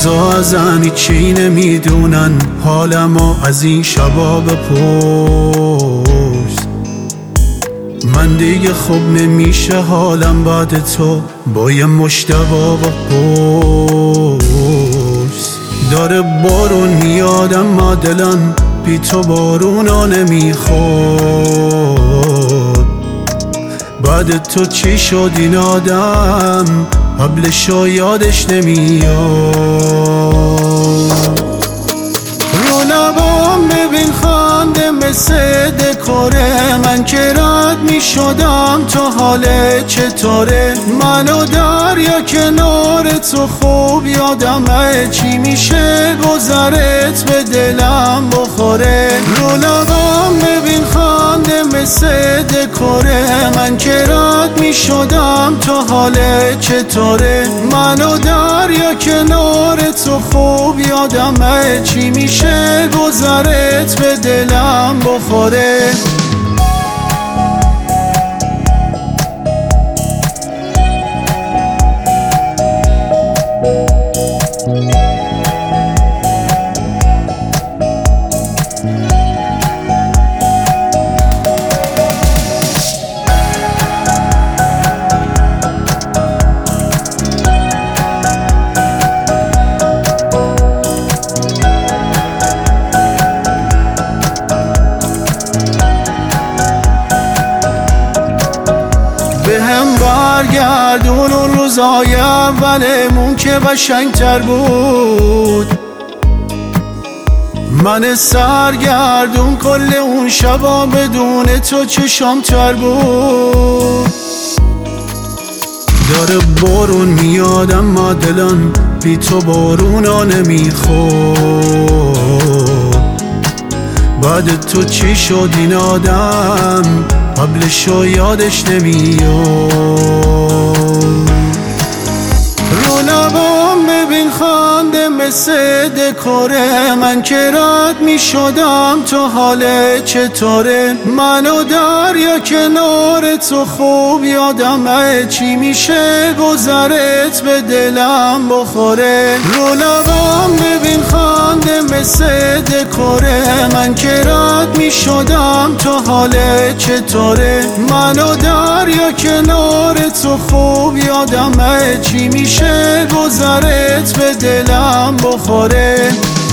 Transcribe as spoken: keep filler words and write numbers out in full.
روزا ازن چی نمیدونن، حالمو از این شبا بپرس. من دیگه خوب نمیشه حالم بعد تو، با یه مشتبا بپرس. داره بارون میاد اما دلم بی تو بارونا نمیخورد. بعد تو چی شد این آدم، قبلشو یادش نمیاد. رو لبام ببین خنده مثل دکوره، من که رد می شدم تو حاله چطوره. من و دریا کنار تو خوب یادمه، چی میشه گذرت به دلم بخوره. رو لبام ببین خنده مثل دکوره، من که رد می شدم تو حاله چطوره. من و دریا کنار تو خوب یادمه، چی میشه گذرت به دلم بخوره. بهم برگردون اون روزای اولمون که قشنگتر بود. من سرگردون کل اون شبا بدون تو چشام تر بود. داره بارون میاد اما دلم بی تو بارونا نمیخورد. بعد تو چی شد این آدم، قبلشو یادش نمیاد. رو لبام ببین خنده مثل دکوره، من که رد می شدم تو حاله چطوره. من و دریا کنار تو خوب یادمه، چی میشه گذرت به دلم بخوره. رو لبام ببین خنده مثل دکوره، من که رد می شدم تو حاله چطوره. من و دریا کنار تو خوب یادمه، چی میشه گذرت به دلم بخوره.